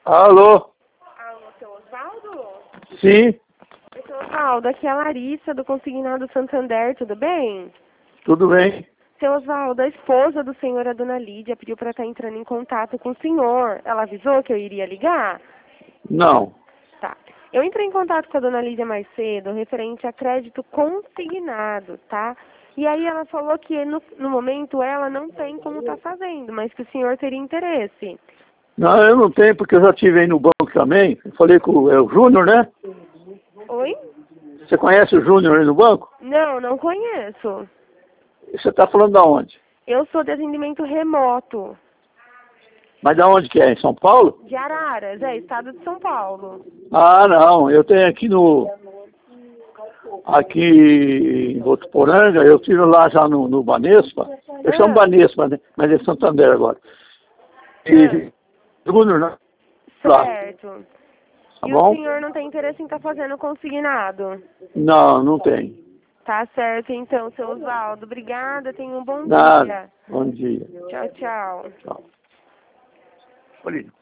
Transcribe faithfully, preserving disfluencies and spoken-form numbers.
Alô? Alô, seu Osvaldo? Sim, Seu Osvaldo, aqui é a Larissa do Consignado Santander, tudo bem? tudo bem. Seu Osvaldo, a esposa do senhor, a dona Lídia, pediu para estar entrando em contato com o senhor. Ela avisou que eu iria ligar? Não. Tá. Eu entrei em contato com a dona Lídia mais cedo, referente a crédito consignado, tá? E aí ela falou que no, no momento ela não tem como tá fazendo, mas que o senhor teria interesse. Não, eu não tenho, porque eu já estive aí no banco também. Eu falei com o, é o Júnior, né? Oi? Você conhece o Júnior aí no banco? Não, não conheço. Você está falando da onde? Eu sou de atendimento remoto, Mas da onde que é? Em São Paulo? de Araras, é, estado de São Paulo. Ah, não. Eu tenho aqui no... Aqui em Votuporanga, eu estive lá já no, no Banespa. Eu chamo Ah, Banespa, né? Mas é Santander agora. ah, E Júnior, né? Lá. certo. Tá E o bom? senhor não tem interesse em estar fazendo consignado? Não, não tem. Tá certo, então, seu Osvaldo. Obrigada, tenha um bom Nada. dia. Bom dia. Tchau, tchau. Tchau. Olha.